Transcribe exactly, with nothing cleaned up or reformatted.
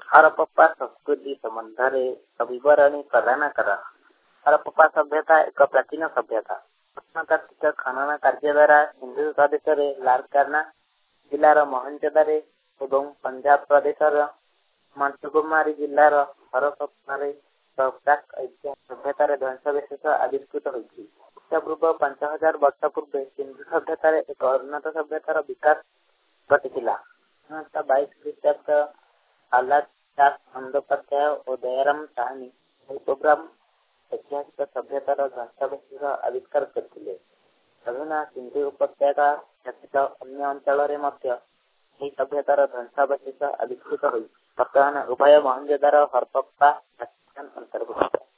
हरप्पा संस्कृति संबंधରେ विवरणी प्रदान कर। हरप्पा सभ्यता एक प्राचीन सभ्यता प्रत्नतात्विक खनन कार्य द्वारा सिंधु प्रदेश लालकाना जिलार मोहनजोदारो एवं पंजाब प्रदेश मंटगोमरी जिलार हरप्पा सभ्यतार ध्वंसविशेष आविष्कृत होती। ख्रीष्टपूर्व पांच हजार वर्ष पूर्व सिंधु सभ्यतार एक उन्नत सभ्यतार विकास घटी। बाईस ख्रीष्टाब्द आलाद दास बंदोपाध्याय और दयाराम साहनी प्रोग्राम ऐतिहासिक सभ्यतार ध्वंसविशेष आविष्कार करते। अधुना सिंधु उपत्यका व्यतीत अन्य अंचल सभ्यतार ध्वंसावशेष आविष्कृत हुई बर्तमान उभय मोहनजोदारो हरप्पा अंतर्भुक्त।